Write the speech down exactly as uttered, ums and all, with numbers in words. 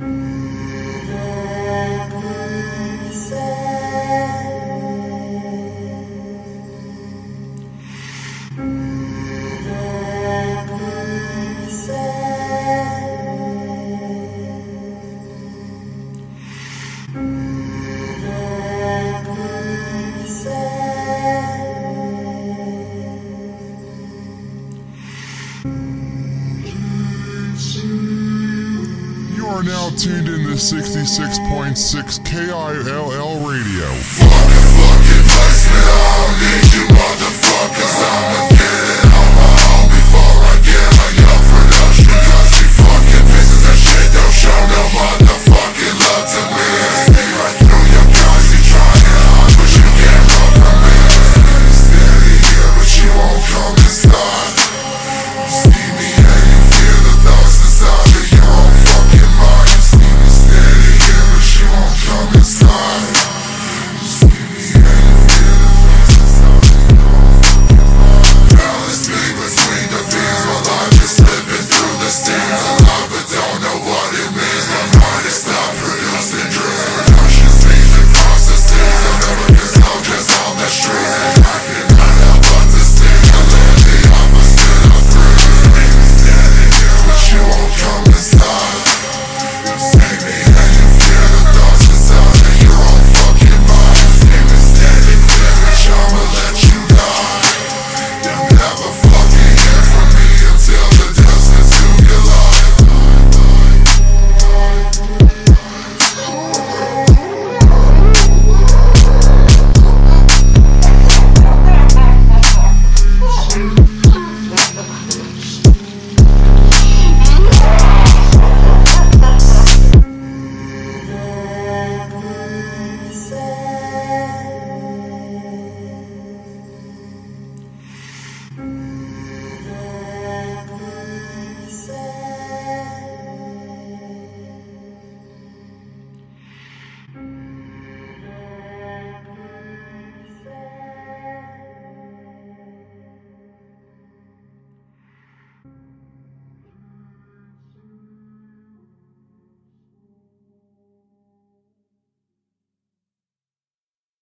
You are now tuned in to sixty-six point six K I L L Radio. Fucking, fucking bless me, I don't need you motherfuckers, I'ma get it.